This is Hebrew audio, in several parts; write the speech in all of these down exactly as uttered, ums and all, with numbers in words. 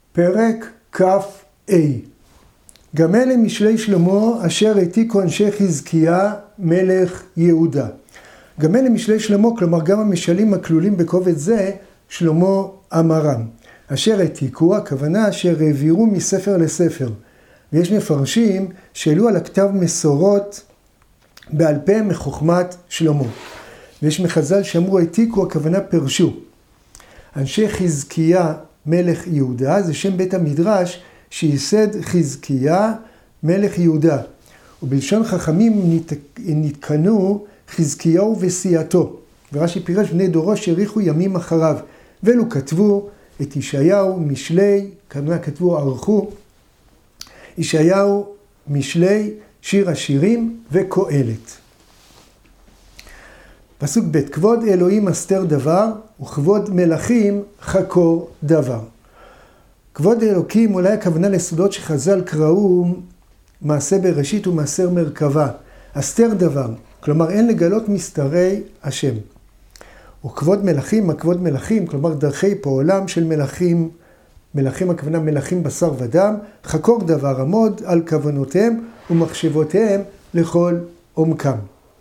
פרק כ"ה. גם אלה משלי שלמה אשר העתיקו אנשי חזקיה מלך יהודה. גם אלה משלי שלמה, כלומר גם המשלים הכלולים בקובץ זה, שלמה אמרם. אשר העתיקו, הכוונה אשר העבירו מספר לספר. ויש מפרשים שהעלו על הכתב מסורות בעל פה מחוכמת שלמה. ויש מחז"ל שאמרו העתיקו, הכוונה פרשו. אנשי חזקיה מלך יהודה, זה שם בית המדרש שייסד חזקיה מלך יהודה. ובלשון חכמים נתקנו חזקיהו וסיעתו. ורש"י פירש בני דורו שהאריכו ימים אחריו. ואלו כתבו את ישעיהו, משלי, כמה כתבו ערכו, ישעיהו, משלי, שיר השירים וקהלת. פסוק ב' כבוד אלוהים הסתר דבר וכבוד מלכים חקור דבר. כבוד אלוקים אולי הכוונה לסודות שחז"ל קראו מעשה בראשית ומעשר מרכבה. הסתר דבר, כלומר אין לגלות מסתרי השם. וכבוד מלכים, הכבוד מלכים, כלומר דרכי פועלם של מלכים, מלכים הכוונה מלכים בשר ודם, חקור דבר עמוד על כוונותיהם ומחשבותיהם לכל עומקם.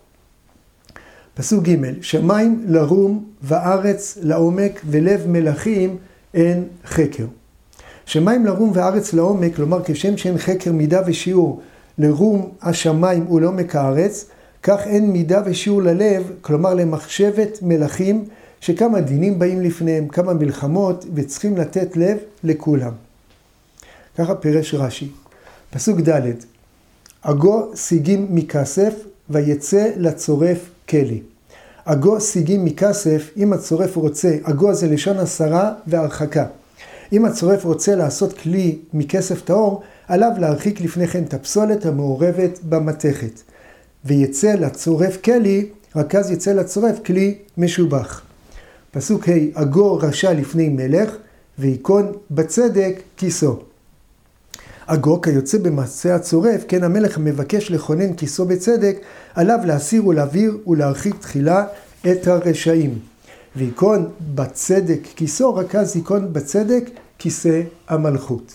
פסוק ג' שמיים לרום וארץ לעומק ולב מלכים אין חקר. שמיים לרום וארץ לעומק, כלומר כשם שאין חקר מידה ושיעור לרום השמיים ולעומק הארץ, כך אין מידה ושיעור ללב, כלומר למחשבת מלכים שכמה דינים באים לפניהם, כמה מלחמות וצריכים לתת לב לכולם. ככה פירש רש"י. פסוק ד' אגו סיגים מכסף ויצא לצורף כלי. אגו סיגים מכסף, אם הצורף רוצה, אגו זה לשון הסרה והרחקה. אם הצורף רוצה לעשות כלי מכסף טהור, עליו להרחיק לפני כן את הפסולת המעורבת במתכת. ויצא לצורף כלי, רק אז יצא לצורף כלי משובח. פסוק ה' אגו רשע לפני מלך, ויקון בצדק כיסו. אגו כיוצא במעשה הצורף, כן המלך מבקש לכונן כיסו בצדק, עליו להסיר ולהעביר ולהרחיק תחילה את הרשעים. ויקון בצדק כיסו, רק אז יקון בצדק כיסא המלכות.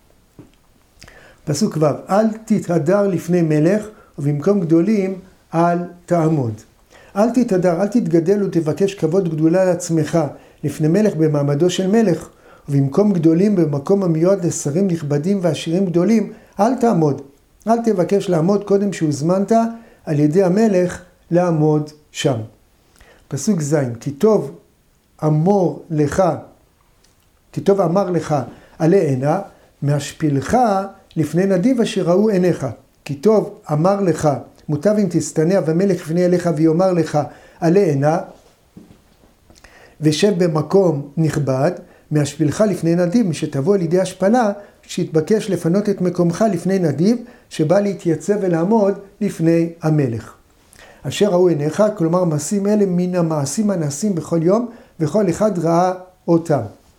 פסוק ו' אל תתהדר לפני מלך, ובמקום גדולים אל תעמוד. אל תתהדר, אל תתגדל ותבקש כבוד גדולה לעצמך לפני מלך במעמדו של מלך, ובמקום גדולים במקום המיועד לשרים נכבדים ועשירים גדולים, אל תעמוד. אל תבקש לעמוד קודם שהוזמנת על ידי המלך לעמוד שם. פסוק ז' כי טוב אמור לך, כי טוב אמר לך עלה הנה, מהשפילך לפני נדיב אשר ראו עיניך. כי טוב אמר לך, מוטב אם תסתנע ומלך יפנה אליך ויאמר לך עלה הנה, ושב במקום נכבד, מהשפילך לפני נדיב, משתבוא על ידי השפלה, שהתבקש לפנות את מקומך לפני נדיב, שבא להתייצב ולעמוד לפני המלך. אשר ראו עיניך, כלומר מעשים אלה מן המעשים הנעשים בכל יום, וכל אחד ראה אותם.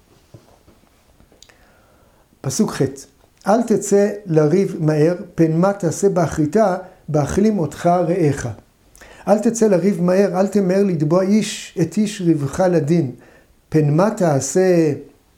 פסוק ח' אל תצא לריב מהר, פן מה תעשה באחריתה, באכלים אותך רעך. אל תצא לריב מהר, אל תמהר לתבוע איש את איש ריבך לדין. פן מה תעשה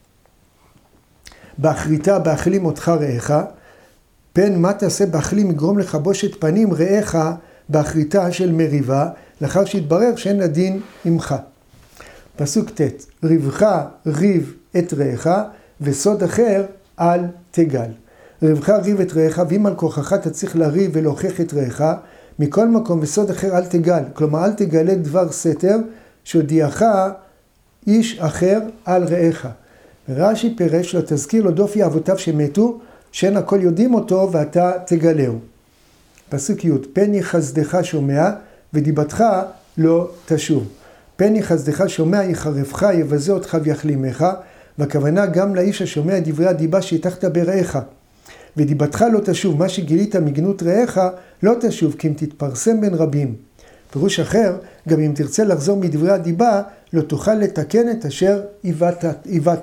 באחריתה, באכלים אותך רעך. פן מה תעשה באכלים יגרום לך בושת פנים רעך באחריתה של מריבה, לאחר שהתברר שאין הדין עמך. פסוק ט' ריבך ריב את רעך, וסוד אחר אל תגל. ריבך ריב את רעך, ואם על כוחך תצליח לריב ולהוכיח את רעך, מכל מקום וסוד אחר אל תגל. כלומר אל תגלה דבר סתר שהודיעך איש אחר על רעך. רש"י פירש לו תזכיר לו דופי אבותיו שמתו, שאין הכל יודעים אותו ואתה תגלהו. פסוק י' פן יחסדך שומע ודיבתך לא תשוב. פן יחסדך שומע יחרפך יבזה אותך ויחלימך, והכוונה גם לאיש השומע דברי הדיבה שהטחת ברעך. ודיבתך לא תשוב, מה שגילית מגנות רעך לא תשוב, כי אם תתפרסם בין רבים. פירוש אחר, גם אם תרצה לחזור מדברי הדיבה, לא תוכל לתקן את אשר עיוות.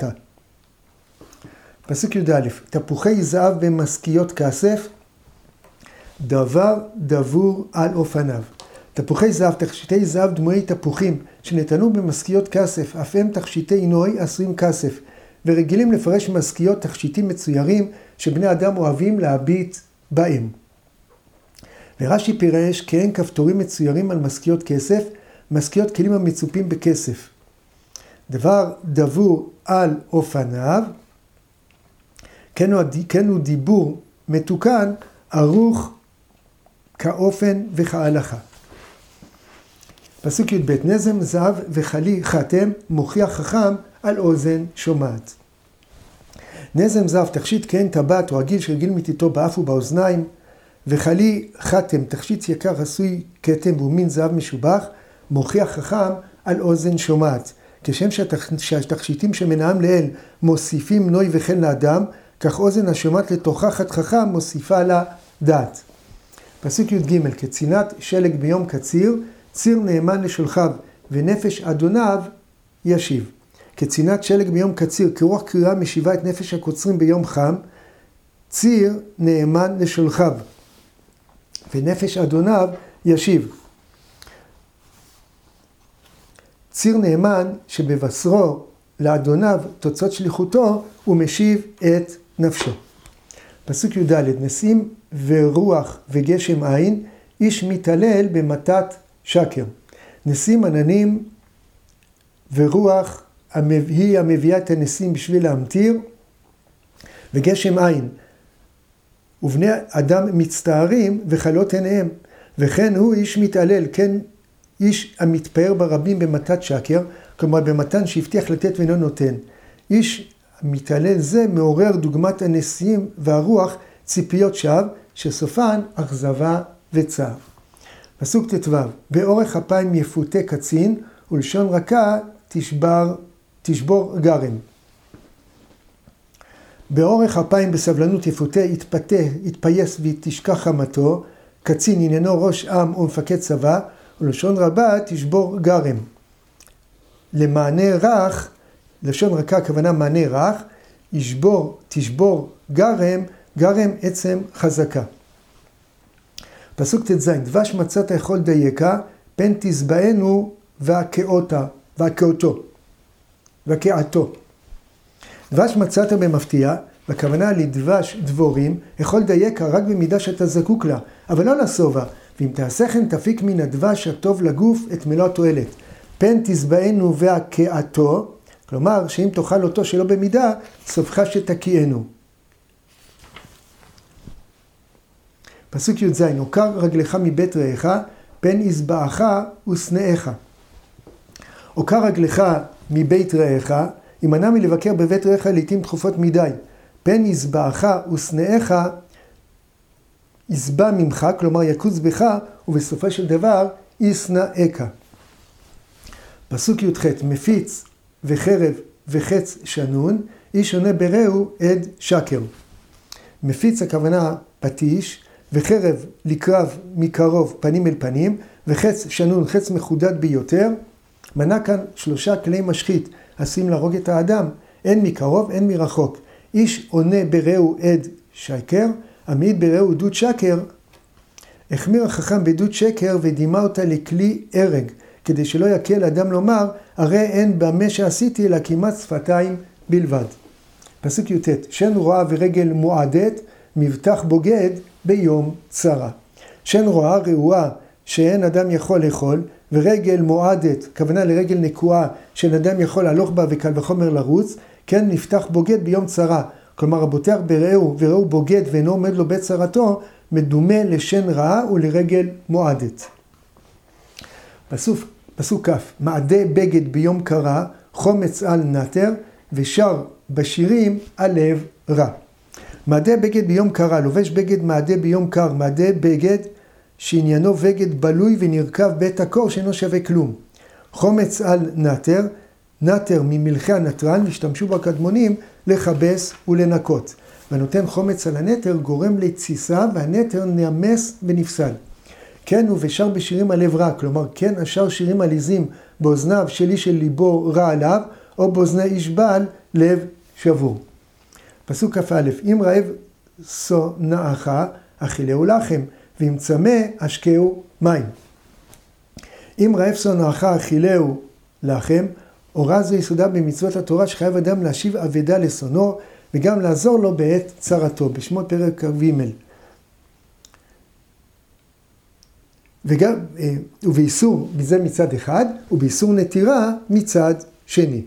פסוק י"א תפוחי זהב במשכיות כסף, דבר דבור על אופניו. תפוחי זהב, תכשיטי זהב דמויי תפוחים, שנתנו במשכיות כסף, אף הם תכשיטי נוי עשרים כסף, ורגילים לפרש משכיות תכשיטים מצוירים שבני אדם אוהבים להביט בהם. ורש"י פירש כי אין כפתורים מצוירים על משכיות כסף, משכיות כלים המצופים בכסף. דבר דבור על אופניו, כן הוא, כן הוא דיבור מתוקן, ערוך כאופן וכהלכה. פסוק י"ב, נזם זהב וחלי חתם מוכיח חכם על אוזן שומעת. נזם זהב תכשיט כהן טבעת או עגיל שרגיל מיתתו באף ובאוזניים, וחלי חתם תכשיט יקר עשוי כתם והוא מין זהב משובח, מוכיח חכם על אוזן שומעת. כשם שהתכשיטים שמנעם לאל מוסיפים נוי וחן לאדם, כך אוזן השומעת לתוכחת חכם מוסיפה לה דעת. פסוק י"ג, כצינת שלג ביום קציר, ציר נאמן לשולחיו ונפש אדוניו ישיב. כצינת שלג ביום קציר, כרוח קרירה משיבה את נפש הקוצרים ביום חם, ציר נאמן לשולחיו ונפש אדוניו ישיב. ציר נאמן שבבשרו לאדוניו תוצאות שליחותו הוא משיב את נפשו. פסוק י"ד, נשיאים ורוח וגשם עין, איש מתעלל במתת שקר. נשיאים עננים ורוח היא המביאה את הנשיאים בשביל להמטיר, וגשם עין. ובני אדם מצטערים וחלות עיניהם, וכן הוא איש מתעלל, כן איש המתפאר ברבים במתת שקר, כלומר במתן שהבטיח לתת ואינו נותן. איש מתעלל זה מעורר דוגמת הנשיאים והרוח ציפיות שווא, שסופן אכזבה וצער. פסוק ט"ו, באורך אפיים יפותה קצין, ולשון רכה תשבר, תשבור גרם. באורך אפיים בסבלנות יפותה, יתפתה, יתפייס ויתשכח חמתו, קצין עניינו ראש עם או מפקד צבא, ולשון רבה תשבור גרם. למענה רך, לשון רכה הכוונה מענה רך, ישבור, תשבור גרם, גרם עצם חזקה. פסוק ט"ז, דבש מצאת יכול דייקה, פן תזבענו והכאותה, והכאותו, והכאתו. דבש מצאת במפתיע, בכוונה לדבש דבורים, יכול דייקה רק במידה שאתה זקוק לה, אבל לא לסובה, ואם תעשה כן תפיק מן הדבש הטוב לגוף את מלוא התועלת. פן תזבענו והכאתו, כלומר שאם תאכל אותו שלא במידה, סופך שתקיענו. פסוק י"ז, עוקר רגלך מבית רעך, פן יזבעך ושנאיך. עוקר רגלך מבית רעך, ימנע מלבקר בבית רעך לעתים תכופות מדי. פן יזבעך ושנאיך, יזבע ממך, כלומר יקוץ בך, ובסופו של דבר ישנאיך. פסוק י"ח, מפיץ וחרב וחץ שנון, איש עונה ברעהו עד שקר. מפיץ הכוונה פטיש, וחרב לקרב מקרוב פנים אל פנים, וחץ שנון חץ מחודד ביותר. מנה כאן שלושה כלי משחית, עשויים להרוג את האדם, אין מקרוב, אין מרחוק. איש עונה ברעהו עד שקר, המעיד ברעהו עדות שקר, החמיר החכם בעדות שקר ודימה אותה לכלי הרג, כדי שלא יקל אדם לומר, הרי אין במה שעשיתי אלא כמעט שפתיים בלבד. פסוק י"ט, שן רואה ורגל מועדת, מבטח בוגד ביום צרה. שן רואה רעועה שאין אדם יכול לאכול, ורגל מועדת, כוונה לרגל נקועה, שאין אדם יכול להלוך בה וקל וחומר לרוץ, כן נפתח בוגד ביום צרה. כלומר, הבוטח ברעהו ורעהו בוגד ואינו עומד לו בצרתו, מדומה לשן רעה ולרגל מועדת. פסוק, פסוק כ', מעדה בגד ביום קרה, חומץ על נטר, ושר בשירים על לב רע. מעדה בגד ביום קרה, לובש בגד מעדה ביום קר, מעדה בגד שעניינו בגד בלוי ונרכב בית הקור שאינו שווה כלום. חומץ על נטר, נטר ממלכי הנטרן, השתמשו בקדמונים לכבס ולנקות. ונותן חומץ על הנטר גורם לתסיסה, והנטר נמס ונפסד. כן הוא ושר בשירים על לב רע, כלומר כן אשר שירים עליזים באוזניו של איש של ליבו רע עליו, או באוזני איש בעל לב שבור. פסוק כ"א, אם רעב שונאך אכילהו לחם, ואם צמא השקהו מים. אם רעב שונאך אכילהו לחם, הוראה זו יסודה במצוות התורה שחייב אדם להשיב אבדה לשונאו, וגם לעזור לו בעת צרתו, בשמות פרק ג'. וגם, ובאיסור מזה מצד אחד, ובאיסור נטירה מצד שני.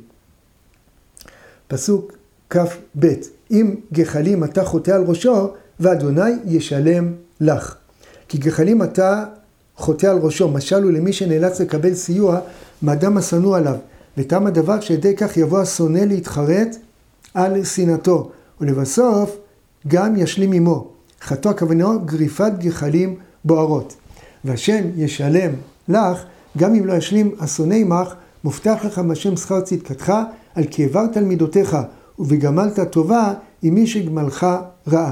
פסוק כ"ב, אם גחלים אתה חוטא על ראשו, ואדוני ישלם לך. כי גחלים אתה חוטא על ראשו, משל הוא למי שנאלץ לקבל סיוע מאדם השנוא עליו, ותם הדבר שידי כך יבוא השונא להתחרט על שנאתו, ולבסוף גם ישלים עמו. חטוא הכוונה גריפת גחלים בוערות. והשם ישלם לך, גם אם לא ישלים השונא עמך, מובטח לך מהשם שכר צדקתך, על כי העברת על מידותיך, ובגמלת טובה עם מי שגמלך רעה.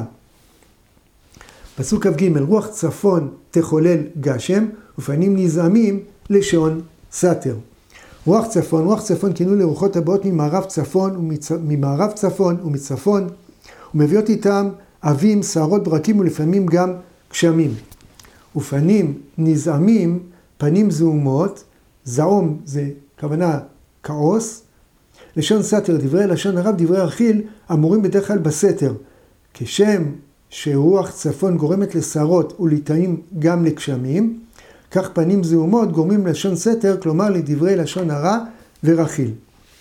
פסוק כ"ג, רוח צפון תחולל גשם, ופנים נזעמים לשון סתר. רוח צפון, רוח צפון כינו לרוחות הבאות ממערב צפון, ומצ... ממערב צפון ומצפון, ומביאות איתם אבים, שערות, ברקים ולפעמים גם גשמים. ופנים נזעמים, פנים זעומות, זעום זה כוונה כעוס, לשון סתר, דברי לשון הרב, דברי אכיל, אמורים בדרך כלל בסתר. כשם שרוח צפון גורמת לשערות ולטעים גם לגשמים, כך פנים זעומות גורמים לשון סתר, כלומר לדברי לשון הרע ורכיל.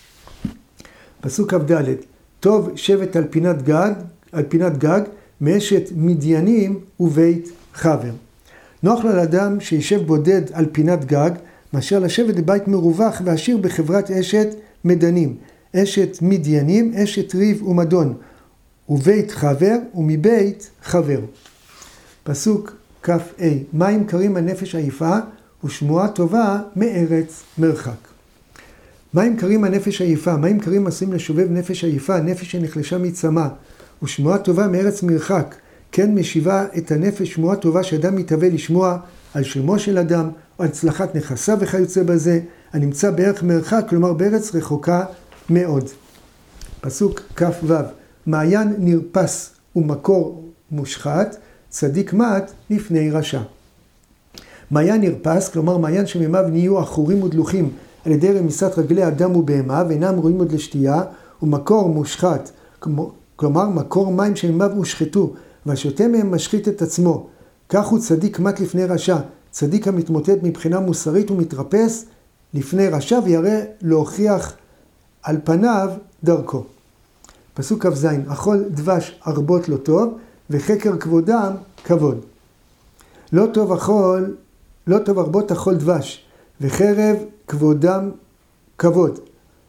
פסוק כ"ד, טוב שבט על פינת גג, על פינת גג, מאשת מדיינים ובית חבר. נוח לו לאדם שישב בודד על פינת גג, מאשר לשבת בבית מרווח ועשיר בחברת אשת מדנים, אשת מדיינים, אשת ריב ומדון, ובית חבר ומבית חבר. פסוק כ"ה, מים קרים הנפש עייפה ושמועה טובה מארץ מרחק. מים קרים הנפש עייפה, מים קרים עשויים לשובב נפש עייפה, נפש שנחלשה מצמא, ושמועה טובה מארץ מרחק, כן משיבה את הנפש שמועה טובה שאדם מתהווה לשמוע על שלמו של אדם, או על הצלחת נכסיו וכיוצא בזה, הנמצא בערך מרחק, כלומר בארץ רחוקה מאוד. פסוק כ"ו, מעיין נרפס ומקור מושחת, צדיק מת לפני רשע. מעיין נרפס, כלומר מעיין שמימיו נהיו אחורים ודלוחים על ידי רמיסת רגלי אדם ובהמה, ואינם ראויים עוד לשתייה, ומקור מושחת, כלומר מקור מים שמימיו הושחתו, והשותה מהם משחית את עצמו. כך הוא צדיק מת לפני רשע, צדיק המתמוטט מבחינה מוסרית ומתרפס לפני רשע, וירא להוכיח על פניו דרכו. פסוק כ"ז, אכול דבש ארבות לא טוב, וחקר כבודם כבוד. לא טוב אכול, לא טוב ארבות אכול דבש, וחרב כבודם כבוד.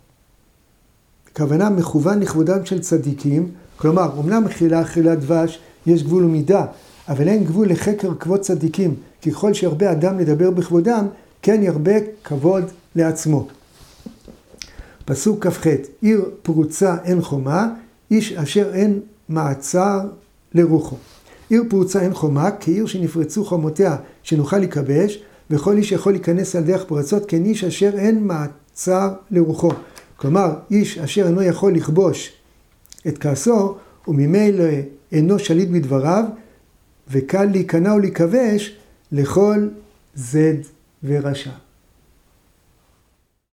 כוונה מכוון לכבודם של צדיקים, כלומר, אומנם אכילה אכילה דבש, יש גבול ומידה, אבל אין גבול לחקר כבוד צדיקים, כי ככל שירבה אדם לדבר בכבודם, כן ירבה כבוד לעצמו. פסוק כ"ח, עיר פרוצה אין חומה, איש אשר אין מעצר לרוחו. עיר פרוצה אין חומה, כעיר שנפרצו חומותיה שנוכל לכבש, וכל איש יכול להיכנס על דרך פרצות, כן איש אשר אין מעצר לרוחו. כלומר, איש אשר אינו יכול לכבוש את כעסו, וממילא אינו שליט בדבריו, וקל להיכנע ולהיכבש לכל זד ורשע.